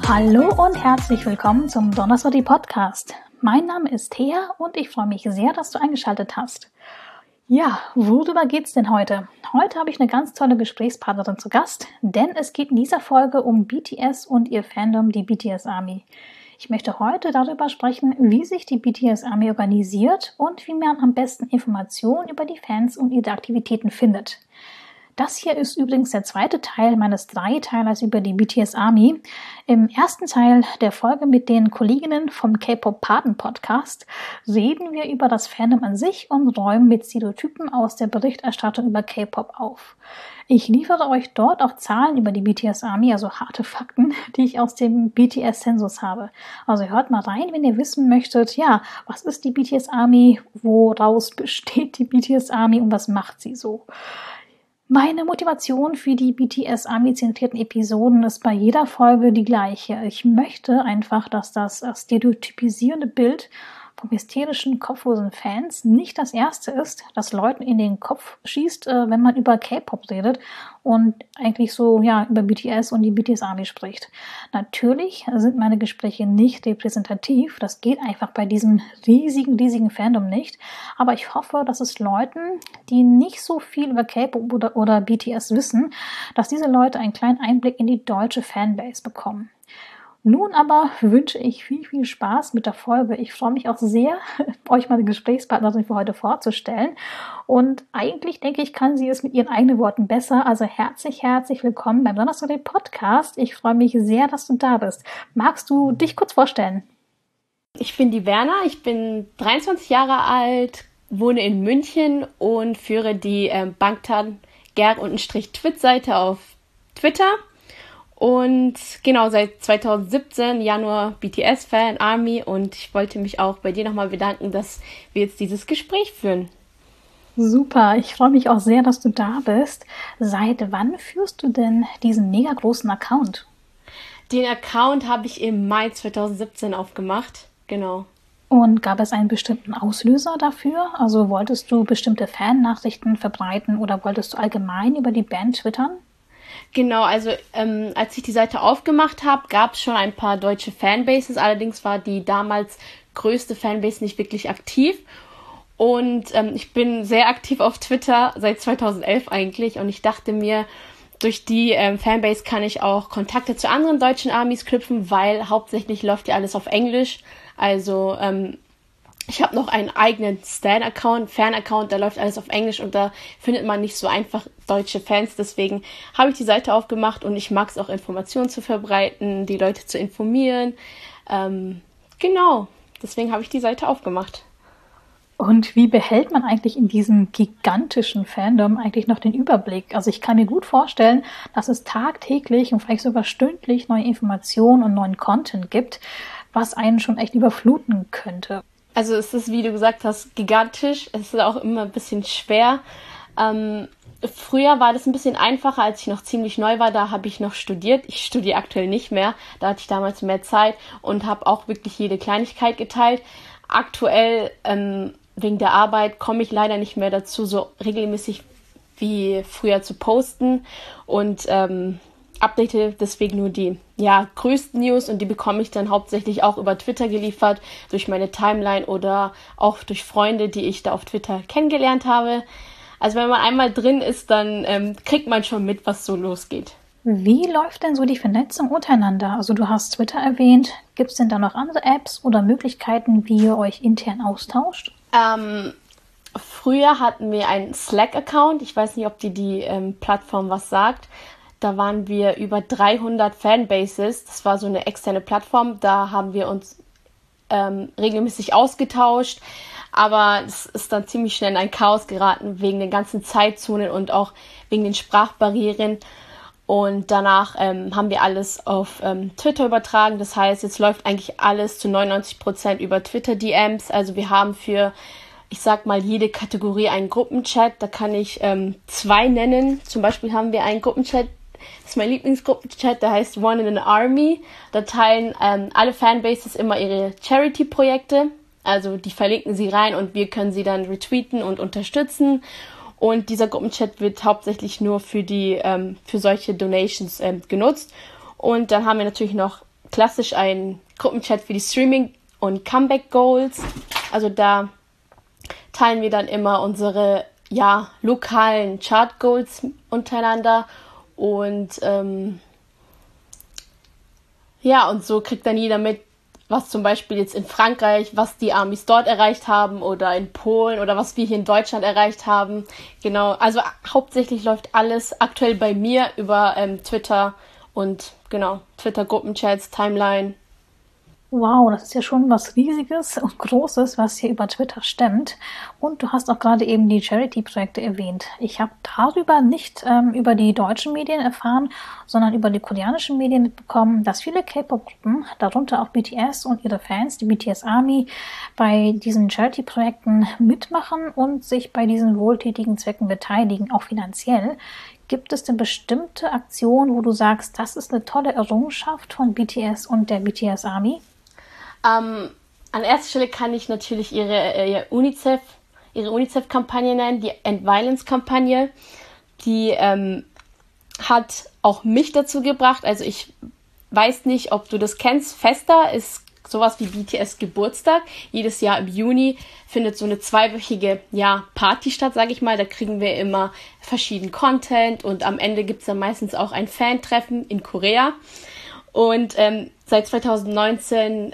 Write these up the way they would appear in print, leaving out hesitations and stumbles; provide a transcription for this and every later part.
Hallo und herzlich willkommen zum Donnerstag Podcast. Mein Name ist Thea und ich freue mich sehr, dass du eingeschaltet hast. Ja, worüber geht's denn heute? Heute habe ich eine ganz tolle Gesprächspartnerin zu Gast, denn es geht in dieser Folge um BTS und ihr Fandom, die BTS Army. Ich möchte heute darüber sprechen, wie sich die BTS Army organisiert und wie man am besten Informationen über die Fans und ihre Aktivitäten findet. Das hier ist übrigens der zweite Teil meines Dreiteilers über die BTS Army. Im ersten Teil der Folge mit den Kolleginnen vom K-Pop-Paten-Podcast reden wir über das Fandom an sich und räumen mit Stereotypen aus der Berichterstattung über K-Pop auf. Ich liefere euch dort auch Zahlen über die BTS Army, also harte Fakten, die ich aus dem BTS-Zensus habe. Also hört mal rein, wenn ihr wissen möchtet, ja, was ist die BTS Army, woraus besteht die BTS Army und was macht sie so? Meine Motivation für die BTS Army-zentrierten Episoden ist bei jeder Folge die gleiche. Ich möchte einfach, dass das stereotypisierende Bild vom hysterischen, kopflosen Fans nicht das erste ist, das Leuten in den Kopf schießt, wenn man über K-Pop redet und eigentlich so ja über BTS und die BTS Army spricht. Natürlich sind meine Gespräche nicht repräsentativ, das geht einfach bei diesem riesigen Fandom nicht, aber ich hoffe, dass es Leuten, die nicht so viel über K-Pop oder BTS wissen, dass diese Leute einen kleinen Einblick in die deutsche Fanbase bekommen. Nun aber wünsche ich viel Spaß mit der Folge. Ich freue mich auch sehr, euch meine Gesprächspartnerin für heute vorzustellen. Und eigentlich denke ich, kann sie es mit ihren eigenen Worten besser. Also herzlich willkommen beim Donnerstag Podcast. Ich freue mich sehr, dass du da bist. Magst du dich kurz vorstellen? Ich bin die Verna, ich bin 23 Jahre alt, wohne in München und führe die Bangtan-Twit-Seite auf Twitter. Und genau, seit 2017 Januar BTS-Fan, Army, und ich wollte mich auch bei dir nochmal bedanken, dass wir jetzt dieses Gespräch führen. Super, ich freue mich auch sehr, dass du da bist. Seit wann führst du denn diesen mega großen Account? Den Account habe ich im Mai 2017 aufgemacht, genau. Und gab es einen bestimmten Auslöser dafür? Also wolltest du bestimmte Fan-Nachrichten verbreiten oder wolltest du allgemein über die Band twittern? Genau, also als ich die Seite aufgemacht habe, gab es schon ein paar deutsche Fanbases. Allerdings war die damals größte Fanbase nicht wirklich aktiv. Und ich bin sehr aktiv auf Twitter seit 2011 eigentlich. Und ich dachte mir, durch die Fanbase kann ich auch Kontakte zu anderen deutschen Armys knüpfen, weil hauptsächlich läuft ja alles auf Englisch. Also ich habe noch einen eigenen Stan-Account, Fan-Account, da läuft alles auf Englisch und da findet man nicht so einfach deutsche Fans. Deswegen habe ich die Seite aufgemacht und ich mag es auch, Informationen zu verbreiten, die Leute zu informieren. Genau, deswegen habe ich die Seite aufgemacht. Und wie behält man eigentlich in diesem gigantischen Fandom eigentlich noch den Überblick? Also ich kann mir gut vorstellen, dass es tagtäglich und vielleicht sogar stündlich neue Informationen und neuen Content gibt, was einen schon echt überfluten könnte. Also es ist, wie du gesagt hast, gigantisch. Es ist auch immer ein bisschen schwer. Früher war das ein bisschen einfacher, als ich noch ziemlich neu war. Da habe ich noch studiert. Ich studiere aktuell nicht mehr. Da hatte ich damals mehr Zeit und habe auch wirklich jede Kleinigkeit geteilt. Aktuell, wegen der Arbeit, komme ich leider nicht mehr dazu, so regelmäßig wie früher zu posten. Und update deswegen nur die größten News und die bekomme ich dann hauptsächlich auch über Twitter geliefert, durch meine Timeline oder auch durch Freunde, die ich da auf Twitter kennengelernt habe. Also wenn man einmal drin ist, dann kriegt man schon mit, was so losgeht. Wie läuft denn so die Vernetzung untereinander? Also du hast Twitter erwähnt. Gibt es denn da noch andere Apps oder Möglichkeiten, wie ihr euch intern austauscht? Früher hatten wir einen Slack-Account. Ich weiß nicht, ob die Plattform was sagt. Da waren wir über 300 Fanbases. Das war so eine externe Plattform. Da haben wir uns regelmäßig ausgetauscht. Aber es ist dann ziemlich schnell in ein Chaos geraten wegen den ganzen Zeitzonen und auch wegen den Sprachbarrieren. Und danach haben wir alles auf Twitter übertragen. Das heißt, jetzt läuft eigentlich alles zu 99% über Twitter-DMs. Also wir haben für, ich sag mal, jede Kategorie einen Gruppenchat. Da kann ich 2 nennen. Zum Beispiel haben wir einen Gruppenchat, das ist mein Lieblingsgruppenchat, der heißt One in an Army. Da teilen alle Fanbases immer ihre Charity-Projekte. Also die verlinken sie rein und wir können sie dann retweeten und unterstützen. Und dieser Gruppenchat wird hauptsächlich nur für solche Donations genutzt. Und dann haben wir natürlich noch klassisch ein Gruppenchat für die Streaming- und Comeback-Goals. Also da teilen wir dann immer unsere lokalen Chart-Goals untereinander und und so kriegt dann jeder mit, was zum Beispiel jetzt in Frankreich, was die Amis dort erreicht haben oder in Polen oder was wir hier in Deutschland erreicht haben. Genau, also hauptsächlich läuft alles aktuell bei mir über Twitter und genau, Twitter-Gruppenchats, Timeline. Wow, das ist ja schon was Riesiges und Großes, was hier über Twitter stemmt. Und du hast auch gerade eben die Charity-Projekte erwähnt. Ich habe darüber nicht über die deutschen Medien erfahren, sondern über die koreanischen Medien mitbekommen, dass viele K-Pop-Gruppen, darunter auch BTS und ihre Fans, die BTS Army, bei diesen Charity-Projekten mitmachen und sich bei diesen wohltätigen Zwecken beteiligen, auch finanziell. Gibt es denn bestimmte Aktionen, wo du sagst, das ist eine tolle Errungenschaft von BTS und der BTS Army? An erster Stelle kann ich natürlich ihre UNICEF-Kampagne nennen, die End-Violence-Kampagne. Die hat auch mich dazu gebracht. Also ich weiß nicht, ob du das kennst. Festa ist sowas wie BTS Geburtstag. Jedes Jahr im Juni findet so eine 2-wöchige Party statt, sage ich mal. Da kriegen wir immer verschiedenen Content und am Ende gibt es dann meistens auch ein Fan-Treffen in Korea. Und seit 2019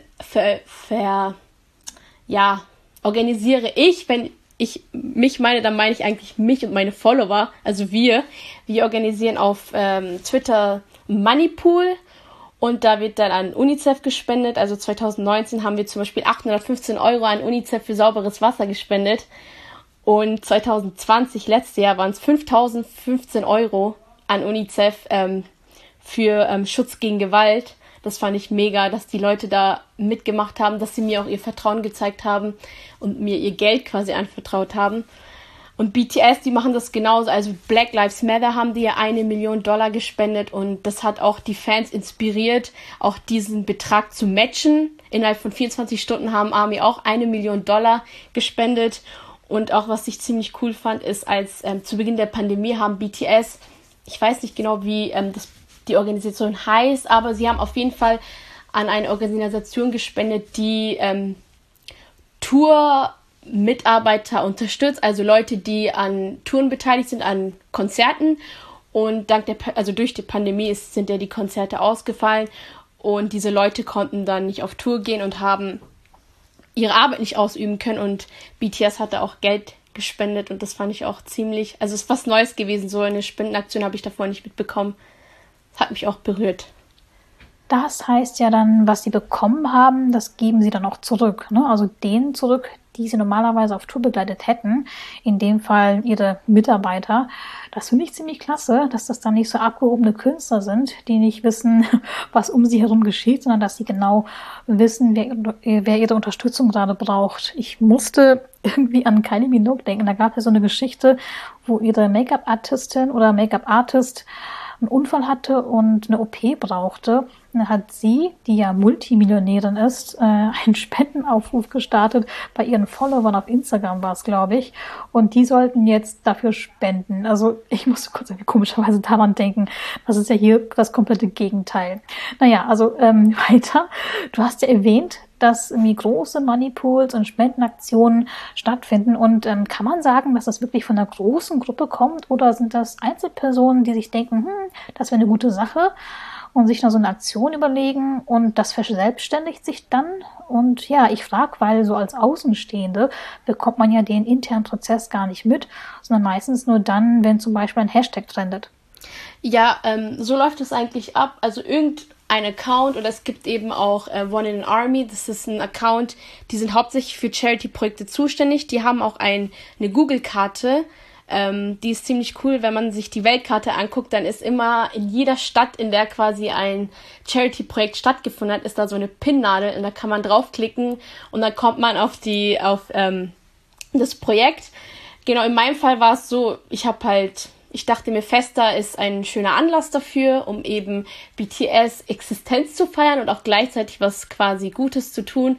organisiere ich, wenn ich mich meine, dann meine ich eigentlich mich und meine Follower, also wir organisieren auf Twitter Moneypool und da wird dann an UNICEF gespendet. Also 2019 haben wir zum Beispiel 815 € an UNICEF für sauberes Wasser gespendet und 2020, letztes Jahr, waren es 5.015 € an UNICEF für Schutz gegen Gewalt. Das fand ich mega, dass die Leute da mitgemacht haben, dass sie mir auch ihr Vertrauen gezeigt haben und mir ihr Geld quasi anvertraut haben. Und BTS, die machen das genauso. Also Black Lives Matter haben die ja $1 Million gespendet und das hat auch die Fans inspiriert, auch diesen Betrag zu matchen. Innerhalb von 24 Stunden haben ARMY auch $1 Million gespendet. Und auch was ich ziemlich cool fand, ist, als zu Beginn der Pandemie haben BTS, ich weiß nicht genau, wie die Organisation heißt, aber sie haben auf jeden Fall an eine Organisation gespendet, die Tour-Mitarbeiter unterstützt, also Leute, die an Touren beteiligt sind, an Konzerten. Und durch die Pandemie sind ja die Konzerte ausgefallen und diese Leute konnten dann nicht auf Tour gehen und haben ihre Arbeit nicht ausüben können und BTS hatte auch Geld gespendet und das fand ich auch ziemlich, also es ist was Neues gewesen, so eine Spendenaktion habe ich davor nicht mitbekommen. Hat mich auch berührt. Das heißt ja dann, was sie bekommen haben, das geben sie dann auch zurück. Ne? Also denen zurück, die sie normalerweise auf Tour begleitet hätten. In dem Fall ihre Mitarbeiter. Das finde ich ziemlich klasse, dass das dann nicht so abgehobene Künstler sind, die nicht wissen, was um sie herum geschieht, sondern dass sie genau wissen, wer ihre Unterstützung gerade braucht. Ich musste irgendwie an Kylie Minogue denken. Da gab es ja so eine Geschichte, wo ihre Make-up-Artistin oder Make-up-Artist einen Unfall hatte und eine OP brauchte. Dann hat sie, die ja Multimillionärin ist, einen Spendenaufruf gestartet. Bei ihren Followern auf Instagram war es, glaube ich. Und die sollten jetzt dafür spenden. Also ich musste kurz komischerweise daran denken. Das ist ja hier das komplette Gegenteil. Naja, also weiter. Du hast ja erwähnt, dass irgendwie große Moneypools und Spendenaktionen stattfinden. Und kann man sagen, dass das wirklich von einer großen Gruppe kommt? Oder sind das Einzelpersonen, die sich denken, das wäre eine gute Sache und sich noch so eine Aktion überlegen und das verselbstständigt sich dann? Und ja, ich frage, weil so als Außenstehende bekommt man ja den internen Prozess gar nicht mit, sondern meistens nur dann, wenn zum Beispiel ein Hashtag trendet. Ja, so läuft es eigentlich ab. Also ein Account oder es gibt eben auch One in an Army, das ist ein Account, die sind hauptsächlich für Charity-Projekte zuständig, die haben auch eine Google-Karte, die ist ziemlich cool, wenn man sich die Weltkarte anguckt, dann ist immer in jeder Stadt, in der quasi ein Charity-Projekt stattgefunden hat, ist da so eine Pinnadel und da kann man draufklicken und dann kommt man auf das Projekt. Genau, in meinem Fall war es so, ich dachte mir, Festa ist ein schöner Anlass dafür, um eben BTS Existenz zu feiern und auch gleichzeitig was quasi Gutes zu tun.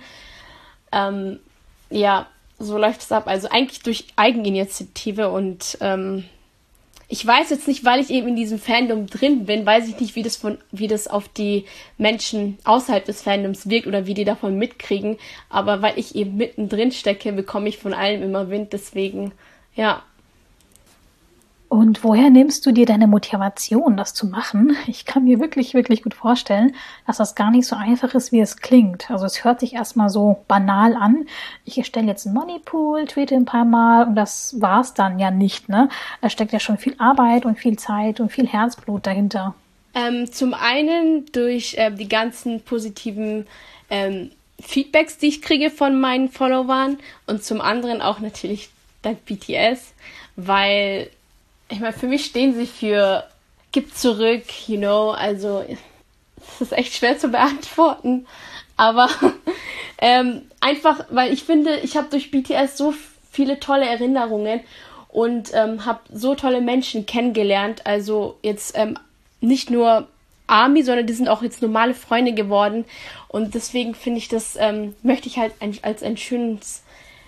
So läuft es ab. Also eigentlich durch Eigeninitiative und ich weiß jetzt nicht, weil ich eben in diesem Fandom drin bin, weiß ich nicht, wie das auf die Menschen außerhalb des Fandoms wirkt oder wie die davon mitkriegen. Aber weil ich eben mittendrin stecke, bekomme ich von allem immer Wind. Deswegen, ja. Und woher nimmst du dir deine Motivation, das zu machen? Ich kann mir wirklich, wirklich gut vorstellen, dass das gar nicht so einfach ist, wie es klingt. Also es hört sich erstmal so banal an. Ich erstelle jetzt einen Moneypool, tweete ein paar Mal und das war's dann ja nicht, ne? Da steckt ja schon viel Arbeit und viel Zeit und viel Herzblut dahinter. Zum einen durch die ganzen positiven Feedbacks, die ich kriege von meinen Followern und zum anderen auch natürlich dank BTS, weil ich meine, für mich stehen sie für gib zurück, also es ist echt schwer zu beantworten, aber einfach, weil ich finde, ich habe durch BTS so viele tolle Erinnerungen und habe so tolle Menschen kennengelernt, also jetzt nicht nur ARMY, sondern die sind auch jetzt normale Freunde geworden und deswegen finde ich das, möchte ich halt als ein schönes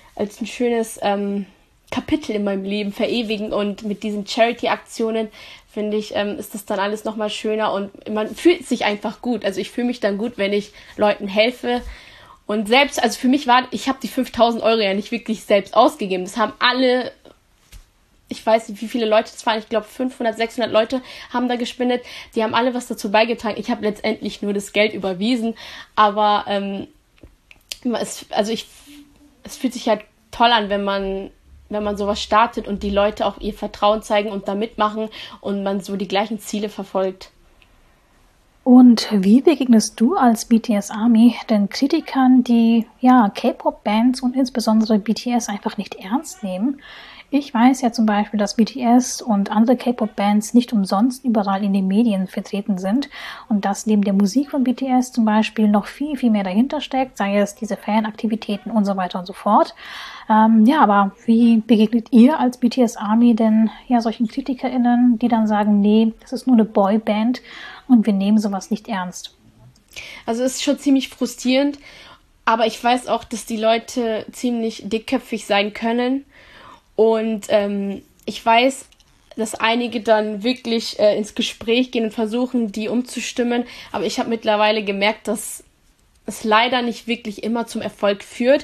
Kapitel in meinem Leben verewigen und mit diesen Charity-Aktionen, finde ich, ist das dann alles nochmal schöner und man fühlt sich einfach gut. Also ich fühle mich dann gut, wenn ich Leuten helfe und selbst, also für mich ich habe die 5.000 Euro ja nicht wirklich selbst ausgegeben. Das haben alle, ich weiß nicht, wie viele Leute das waren, ich glaube 500, 600 Leute haben da gespendet. Die haben alle was dazu beigetragen. Ich habe letztendlich nur das Geld überwiesen, aber es fühlt sich halt toll an, wenn man sowas startet und die Leute auch ihr Vertrauen zeigen und da mitmachen und man so die gleichen Ziele verfolgt. Und wie begegnest du als BTS ARMY den Kritikern, die K-Pop-Bands und insbesondere BTS einfach nicht ernst nehmen? Ich weiß ja zum Beispiel, dass BTS und andere K-Pop-Bands nicht umsonst überall in den Medien vertreten sind und dass neben der Musik von BTS zum Beispiel noch viel, viel mehr dahinter steckt, sei es diese Fanaktivitäten und so weiter und so fort. Aber wie begegnet ihr als BTS ARMY denn solchen KritikerInnen, die dann sagen, nee, das ist nur eine Boyband und wir nehmen sowas nicht ernst? Also es ist schon ziemlich frustrierend, aber ich weiß auch, dass die Leute ziemlich dickköpfig sein können. Und ich weiß, dass einige dann wirklich ins Gespräch gehen und versuchen, die umzustimmen. Aber ich habe mittlerweile gemerkt, dass es leider nicht wirklich immer zum Erfolg führt.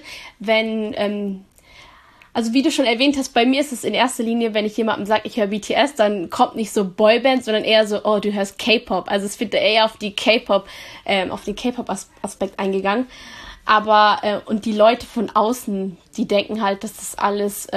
Also wie du schon erwähnt hast, bei mir ist es in erster Linie, wenn ich jemandem sage, ich höre BTS, dann kommt nicht so Boyband, sondern eher so, oh, du hörst K-Pop. Also es wird eher auf den K-Pop-Aspekt eingegangen. Aber, und die Leute von außen, die denken halt, dass das alles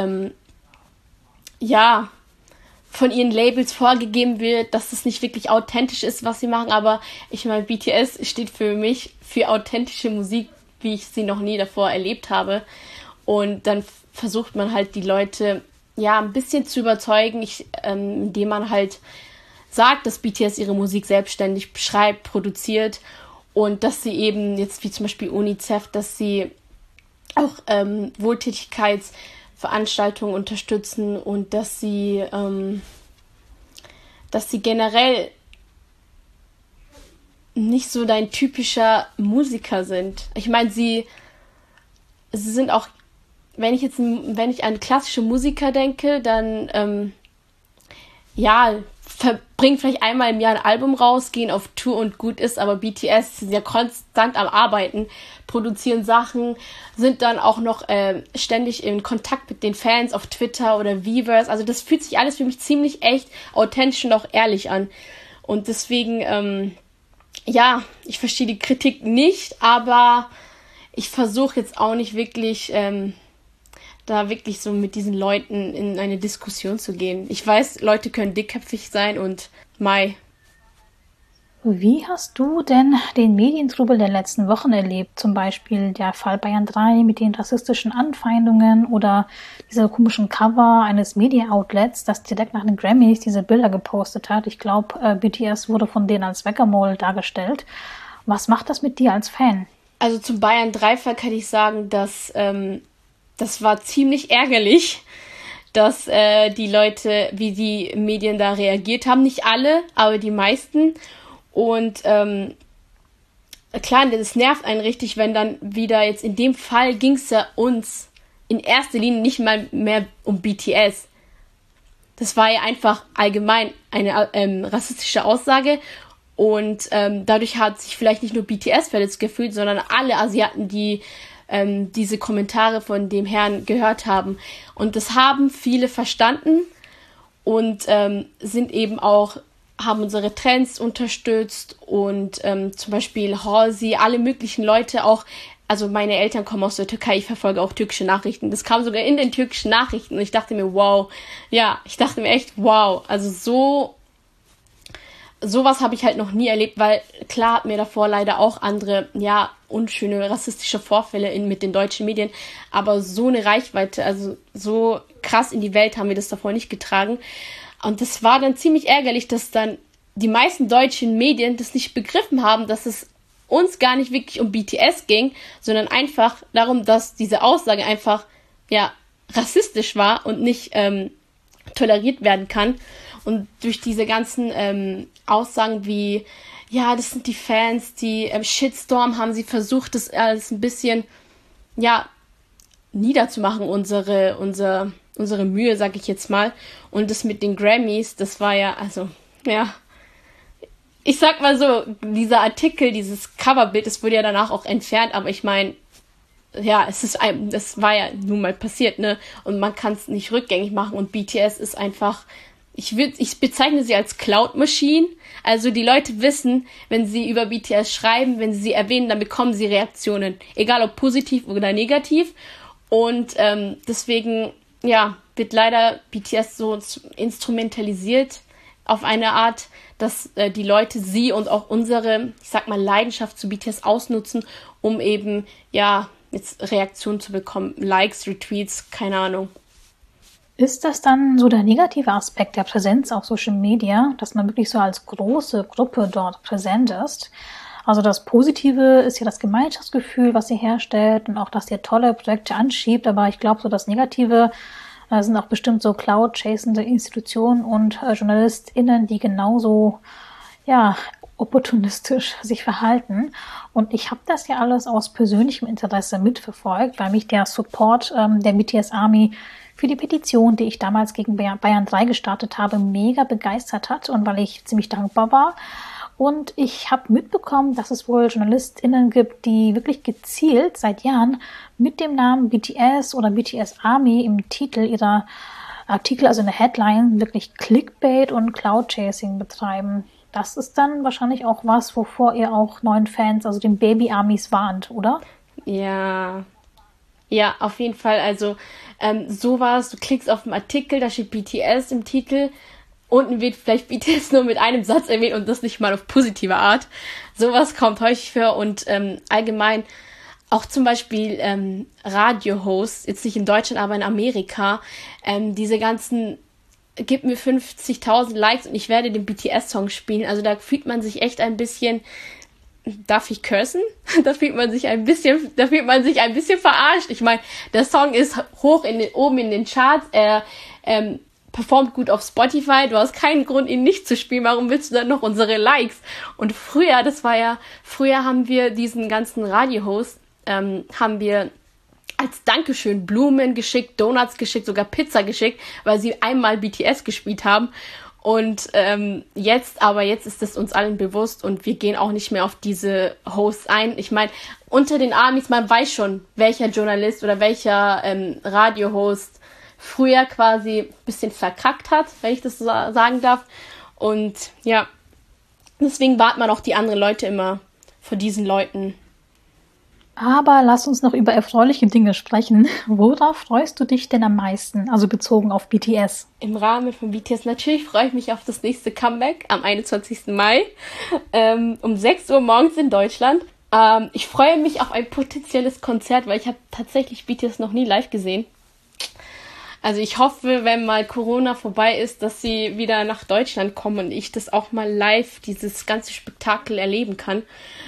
von ihren Labels vorgegeben wird, dass das nicht wirklich authentisch ist, was sie machen, aber ich meine, BTS steht für mich für authentische Musik, wie ich sie noch nie davor erlebt habe und dann versucht man halt die Leute ein bisschen zu überzeugen, indem man halt sagt, dass BTS ihre Musik selbstständig schreibt, produziert und dass sie eben jetzt wie zum Beispiel UNICEF, dass sie auch Wohltätigkeitsveranstaltungen unterstützen und dass sie generell nicht so dein typischer Musiker sind. Ich meine, sie sind auch, wenn ich an klassische Musiker denke, dann verbringen vielleicht einmal im Jahr ein Album raus, gehen auf Tour und gut ist, aber BTS sind ja konstant am Arbeiten, produzieren Sachen, sind dann auch noch ständig in Kontakt mit den Fans auf Twitter oder Weverse. Also das fühlt sich alles für mich ziemlich echt authentisch und auch ehrlich an. Und deswegen, ich verstehe die Kritik nicht, aber ich versuche jetzt auch nicht wirklich da wirklich so mit diesen Leuten in eine Diskussion zu gehen. Ich weiß, Leute können dickköpfig sein und Wie hast du denn den Medientrubel der letzten Wochen erlebt? Zum Beispiel der Fall Bayern 3 mit den rassistischen Anfeindungen oder dieser komischen Cover eines Media-Outlets, das direkt nach den Grammys diese Bilder gepostet hat. Ich glaube, BTS wurde von denen als Whack-A-Mole dargestellt. Was macht das mit dir als Fan? Also zum Bayern 3 Fall kann ich sagen, dass das war ziemlich ärgerlich, dass die Leute, wie die Medien da reagiert haben. Nicht alle, aber die meisten. Und klar, das nervt einen richtig, wenn dann wieder jetzt in dem Fall ging es ja uns in erster Linie nicht mal mehr um BTS. das war ja einfach allgemein eine rassistische Aussage. Und dadurch hat sich vielleicht nicht nur BTS verletzt gefühlt, sondern alle Asiaten, die diese Kommentare von dem Herrn gehört haben. Und das haben viele verstanden und sind eben auch, haben unsere Trends unterstützt und zum Beispiel Halsey, alle möglichen Leute auch. Also meine Eltern kommen aus der Türkei, ich verfolge auch türkische Nachrichten. Das kam sogar in den türkischen Nachrichten und ich dachte mir, wow. Ja, ich dachte mir echt, wow. Also sowas habe ich halt noch nie erlebt, weil klar hatten wir davor leider auch andere, ja, unschöne rassistische Vorfälle mit den deutschen Medien, aber so eine Reichweite, also so krass in die Welt haben wir das davor nicht getragen. Und das war dann ziemlich ärgerlich, dass dann die meisten deutschen Medien das nicht begriffen haben, dass es uns gar nicht wirklich um BTS ging, sondern einfach darum, dass diese Aussage einfach, ja, rassistisch war und nicht toleriert werden kann. Und durch diese ganzen Aussagen wie, ja, das sind die Fans, die Shitstorm, haben sie versucht, das alles ein bisschen, ja, niederzumachen, unsere Mühe, sag ich jetzt mal. Und das mit den Grammys, das war ja, also, ja, ich sag mal so, dieser Artikel, dieses Coverbild, das wurde ja danach auch entfernt, aber ich meine, ja, das war ja nun mal passiert, ne? Und man kann es nicht rückgängig machen und BTS ist einfach, ich bezeichne sie als Cloud Machine. Also die Leute wissen, wenn sie über BTS schreiben, wenn sie sie erwähnen, dann bekommen sie Reaktionen. Egal ob positiv oder negativ. Und deswegen, ja, wird leider BTS so instrumentalisiert auf eine Art, dass die Leute sie und auch unsere, ich sag mal, Leidenschaft zu BTS ausnutzen, um eben, ja, jetzt Reaktionen zu bekommen. Likes, Retweets, keine Ahnung. Ist das dann so der negative Aspekt der Präsenz auf Social Media, dass man wirklich so als große Gruppe dort präsent ist? Also das Positive ist ja das Gemeinschaftsgefühl, was ihr herstellt und auch, dass ihr tolle Projekte anschiebt. Aber ich glaube, so das Negative sind auch bestimmt so cloud-chasende Institutionen und JournalistInnen, die genauso, ja, opportunistisch sich verhalten. Und ich habe das ja alles aus persönlichem Interesse mitverfolgt, weil mich der Support der BTS Army für die Petition, die ich damals gegen Bayern 3 gestartet habe, mega begeistert hat und weil ich ziemlich dankbar war. Und ich habe mitbekommen, dass es wohl JournalistInnen gibt, die wirklich gezielt seit Jahren mit dem Namen BTS oder BTS Army im Titel ihrer Artikel, also in der Headline, wirklich Clickbait und Cloud-Chasing betreiben. Das ist dann wahrscheinlich auch was, wovor ihr auch neuen Fans, also den Baby-Armies, warnt, oder? Ja, ja, auf jeden Fall. Also sowas, du klickst auf den Artikel, da steht BTS im Titel, unten wird vielleicht BTS nur mit einem Satz erwähnt und das nicht mal auf positive Art. Sowas kommt häufig vor und allgemein auch zum Beispiel Radio-Hosts, jetzt nicht in Deutschland, aber in Amerika, diese ganzen, gib mir 50.000 Likes und ich werde den BTS-Song spielen. Also da fühlt man sich echt ein bisschen, darf ich cursen? Da fühlt man sich ein bisschen verarscht. Ich meine, der Song ist oben in den Charts, er performt gut auf Spotify, du hast keinen Grund, ihn nicht zu spielen, warum willst du dann noch unsere Likes? Und früher haben wir diesen ganzen Radio-Host, haben wir als Dankeschön Blumen geschickt, Donuts geschickt, sogar Pizza geschickt, weil sie einmal BTS gespielt haben. Und jetzt ist es uns allen bewusst und wir gehen auch nicht mehr auf diese Hosts ein. Ich meine, unter den Armies, man weiß schon, welcher Journalist oder welcher Radio-Host früher quasi ein bisschen verkackt hat, wenn ich das so sagen darf. Und ja, deswegen warnt man auch die anderen Leute immer vor diesen Leuten. Aber lass uns noch über erfreuliche Dinge sprechen. Worauf freust du dich denn am meisten, also bezogen auf BTS? Im Rahmen von BTS natürlich freue ich mich auf das nächste Comeback am 21. Mai um 6 Uhr morgens in Deutschland. Ich freue mich auf ein potenzielles Konzert, weil ich habe tatsächlich BTS noch nie live gesehen. Also ich hoffe, wenn mal Corona vorbei ist, dass sie wieder nach Deutschland kommen und ich das auch mal live, dieses ganze Spektakel erleben kann.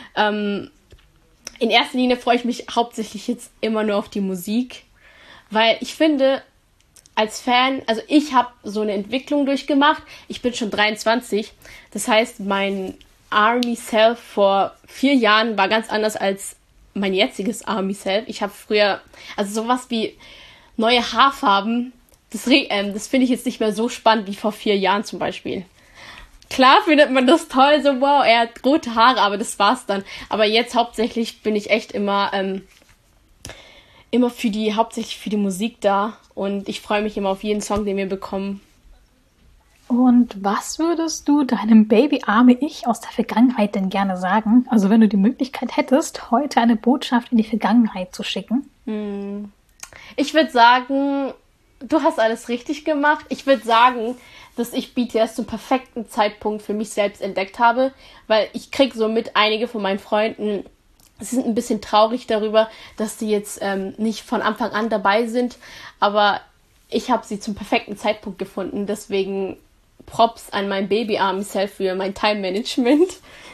In erster Linie freue ich mich hauptsächlich jetzt immer nur auf die Musik, weil ich finde, als Fan, also ich habe so eine Entwicklung durchgemacht. Ich bin schon 23, das heißt, mein Army-Self vor 4 Jahren war ganz anders als mein jetziges Army-Self. Ich habe früher, also sowas wie neue Haarfarben das finde ich jetzt nicht mehr so spannend wie vor 4 Jahren zum Beispiel. Klar findet man das toll, so wow, er hat rote Haare, aber das war's dann. Aber jetzt hauptsächlich bin ich echt immer hauptsächlich für die Musik da und ich freue mich immer auf jeden Song, den wir bekommen. Und was würdest du deinem Baby-arme-Ich aus der Vergangenheit denn gerne sagen? Also wenn du die Möglichkeit hättest, heute eine Botschaft in die Vergangenheit zu schicken. Ich würde sagen, du hast alles richtig gemacht. Ich würde sagen, dass ich BTS zum perfekten Zeitpunkt für mich selbst entdeckt habe, weil ich kriege so mit, einige von meinen Freunden sind ein bisschen traurig darüber, dass die jetzt nicht von Anfang an dabei sind, aber ich habe sie zum perfekten Zeitpunkt gefunden, deswegen Props an mein Baby-Army-Self für mein Time-Management.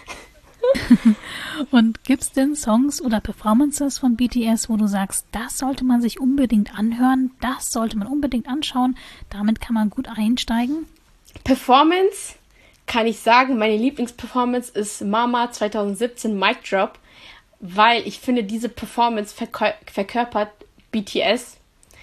Und gibt es denn Songs oder Performances von BTS, wo du sagst, das sollte man sich unbedingt anhören, das sollte man unbedingt anschauen, damit kann man gut einsteigen? Performance kann ich sagen, meine Lieblingsperformance ist Mama 2017 Mic Drop, weil ich finde, diese Performance verkörpert BTS.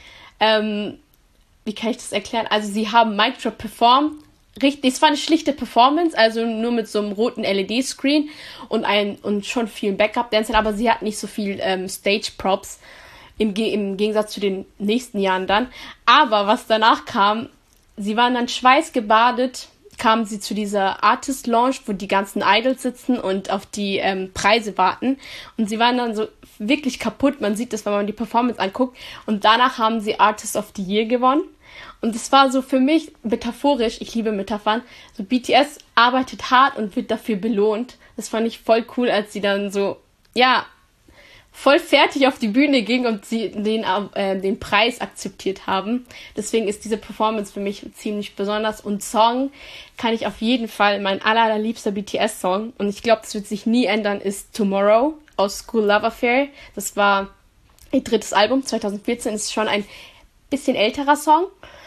Wie kann ich das erklären? Also sie haben Mic Drop performt. Richtig, es war eine schlichte Performance, also nur mit so einem roten LED-Screen und schon vielen Backup-Dancern, aber sie hat nicht so viel Stage-Props im Gegensatz zu den nächsten Jahren dann. Aber was danach kam, sie waren dann schweißgebadet, kamen sie zu dieser Artist-Lounge, wo die ganzen Idols sitzen und auf die Preise warten. Und sie waren dann so wirklich kaputt, man sieht das, wenn man die Performance anguckt. Und danach haben sie Artist of the Year gewonnen. Und es war so für mich metaphorisch, ich liebe Metaphern, so BTS arbeitet hart und wird dafür belohnt. Das fand ich voll cool, als sie dann so, ja, voll fertig auf die Bühne ging und sie den Preis akzeptiert haben. Deswegen ist diese Performance für mich ziemlich besonders. Und Song kann ich auf jeden Fall, mein allerliebster BTS-Song, und ich glaube, das wird sich nie ändern, ist Tomorrow aus School Love Affair. Das war ihr 3. Album, 2014, ist schon ein bisschen älterer Song.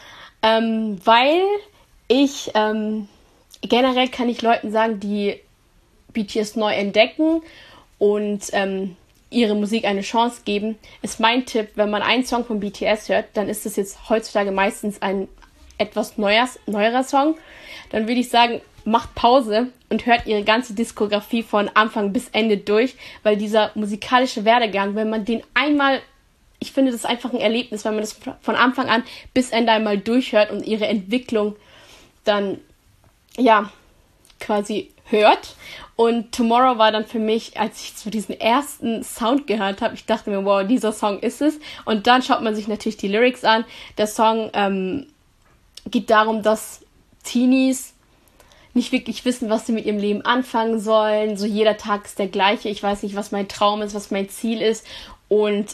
Weil ich generell kann ich Leuten sagen, die BTS neu entdecken und ihre Musik eine Chance geben, ist mein Tipp, wenn man einen Song von BTS hört, dann ist das jetzt heutzutage meistens ein etwas neuerer Song. Dann würde ich sagen, macht Pause und hört ihre ganze Diskografie von Anfang bis Ende durch, weil dieser musikalische Werdegang, wenn man den einmal, ich finde, das ist einfach ein Erlebnis, wenn man das von Anfang an bis Ende einmal durchhört und ihre Entwicklung dann, ja, quasi hört. Und Tomorrow war dann für mich, als ich so diesen ersten Sound gehört habe, ich dachte mir, wow, dieser Song ist es. Und dann schaut man sich natürlich die Lyrics an. Der Song geht darum, dass Teenies nicht wirklich wissen, was sie mit ihrem Leben anfangen sollen. So jeder Tag ist der gleiche. Ich weiß nicht, was mein Traum ist, was mein Ziel ist. Und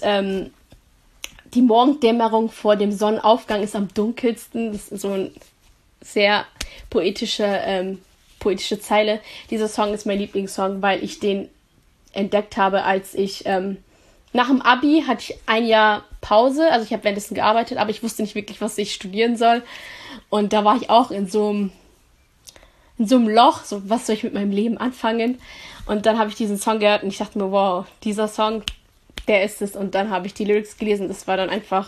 die Morgendämmerung vor dem Sonnenaufgang ist am dunkelsten. Das ist so eine sehr poetische Zeile. Dieser Song ist mein Lieblingssong, weil ich den entdeckt habe, als ich nach dem Abi hatte ich ein Jahr Pause. Also ich habe währenddessen gearbeitet, aber ich wusste nicht wirklich, was ich studieren soll. Und da war ich auch in so einem Loch, so was soll ich mit meinem Leben anfangen? Und dann habe ich diesen Song gehört und ich dachte mir, wow, dieser Song, der ist es. Und dann habe ich die Lyrics gelesen. Das war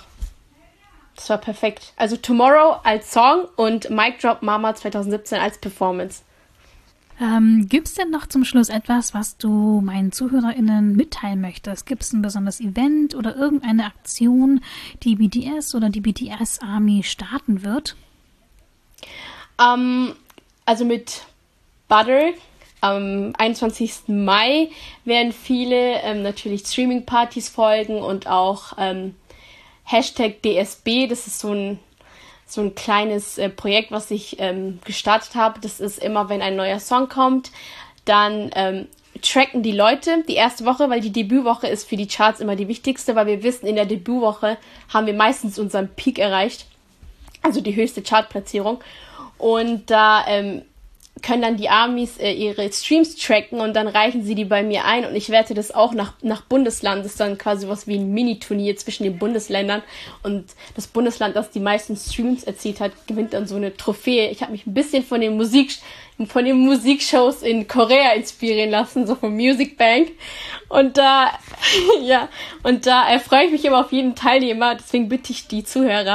perfekt. Also Tomorrow als Song und Mic Drop Mama 2017 als Performance. Gibt es denn noch zum Schluss etwas, was du meinen ZuhörerInnen mitteilen möchtest? Gibt es ein besonderes Event oder irgendeine Aktion, die BTS oder die BTS Army starten wird? Also mit Butter am 21. Mai werden viele natürlich Streaming-Partys folgen und auch Hashtag DSB, das ist so ein kleines Projekt, was ich gestartet habe. Das ist immer, wenn ein neuer Song kommt, dann tracken die Leute die erste Woche, weil die Debütwoche ist für die Charts immer die wichtigste, weil wir wissen, in der Debütwoche haben wir meistens unseren Peak erreicht, also die höchste Chartplatzierung. Und da können dann die Armys ihre Streams tracken und dann reichen sie die bei mir ein und ich werte das auch nach Bundesland. Das ist dann quasi was wie ein Mini-Turnier zwischen den Bundesländern und das Bundesland, das die meisten Streams erzielt hat, gewinnt dann so eine Trophäe. Ich habe mich ein bisschen von den Musikshows in Korea inspirieren lassen, so vom Music Bank. Und da freue ich mich immer auf jeden Teilnehmer, deswegen bitte ich die Zuhörer,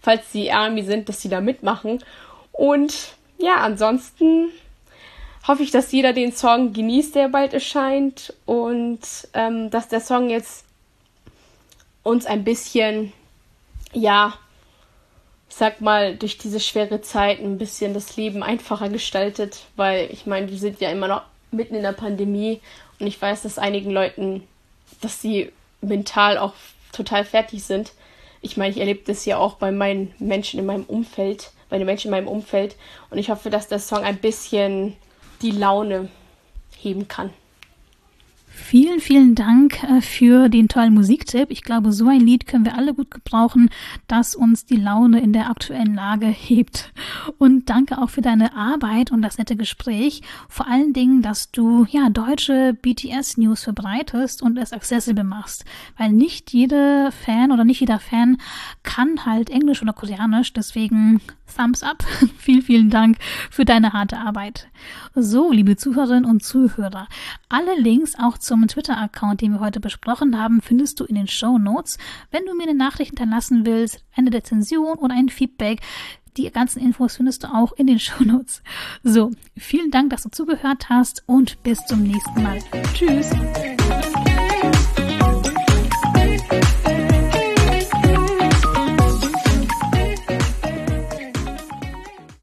falls sie Army sind, dass sie da mitmachen. Und ja, ansonsten hoffe ich, dass jeder den Song genießt, der bald erscheint, und dass der Song jetzt uns ein bisschen, ja, ich sag mal, durch diese schwere Zeit ein bisschen das Leben einfacher gestaltet, weil ich meine, wir sind ja immer noch mitten in der Pandemie und ich weiß, dass einigen Leuten, dass sie mental auch total fertig sind. Ich meine, ich erlebe das ja auch bei meinen Menschen in meinem Umfeld, bei den Menschen in meinem Umfeld, und ich hoffe, dass der Song ein bisschen die Laune heben kann. Vielen, vielen Dank für den tollen Musiktipp. Ich glaube, so ein Lied können wir alle gut gebrauchen, das uns die Laune in der aktuellen Lage hebt. Und danke auch für deine Arbeit und das nette Gespräch. Vor allen Dingen, dass du deutsche BTS-News verbreitest und es accessible machst. Weil nicht jede Fan oder nicht jeder Fan kann halt Englisch oder Koreanisch. Deswegen Thumbs up. Vielen, vielen Dank für deine harte Arbeit. So, liebe Zuhörerinnen und Zuhörer, alle Links auch zum Twitter-Account, den wir heute besprochen haben, findest du in den Shownotes. Wenn du mir eine Nachricht hinterlassen willst, eine Rezension oder ein Feedback, die ganzen Infos findest du auch in den Shownotes. So, vielen Dank, dass du zugehört hast und bis zum nächsten Mal. Tschüss!